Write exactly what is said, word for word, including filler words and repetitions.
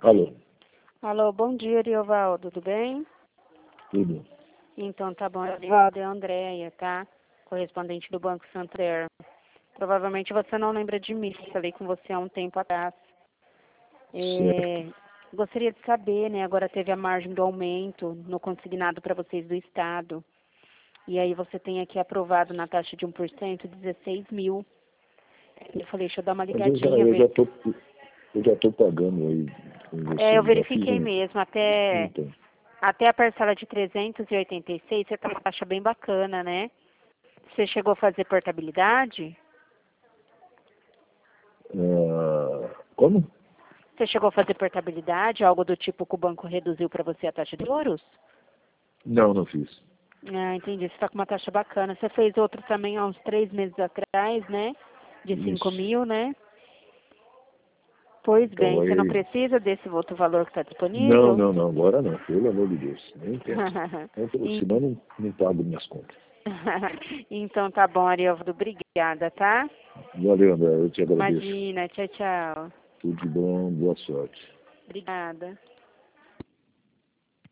Alô, Alô, bom dia, Ariovaldo, tudo bem? tudo. Então, tá bom, Ariovaldo, é a Andréia, tá? Correspondente do Banco Santander. Provavelmente você não lembra de mim, falei com você há um tempo atrás. Certo. É, gostaria de saber, né, agora teve a margem do aumento no consignado para vocês do Estado. E aí você tem aqui aprovado na taxa de um por cento, dezesseis mil. Eu falei, deixa eu dar uma Mas eu já, ligadinha, eu já ver. tô, eu já tô pagando aí com É, eu vocês, já fiz verifiquei um. mesmo, até, Então, até a parcela de trezentos e oitenta e seis, você tá uma taxa bem bacana, né? Você chegou a fazer portabilidade? ah, como? Você chegou a fazer portabilidade, algo do tipo que o banco reduziu para você a taxa de juros? Não, não fiz. Ah, entendi. Você está com uma taxa bacana. Você fez outro também há uns três meses atrás, né? De cinco Isso. mil, né? Pois Então bem, você não aí. precisa desse outro valor que está Não, disponível? não, não, agora não, pelo amor de Deus. Nem tento. Não, tô- E- senão não, não pago minhas contas. então tá bom, Arieldo. Obrigada, tá? Valeu, André, eu te agradeço. Imagina. Tchau, tchau. Tudo de bom, boa sorte. Obrigada.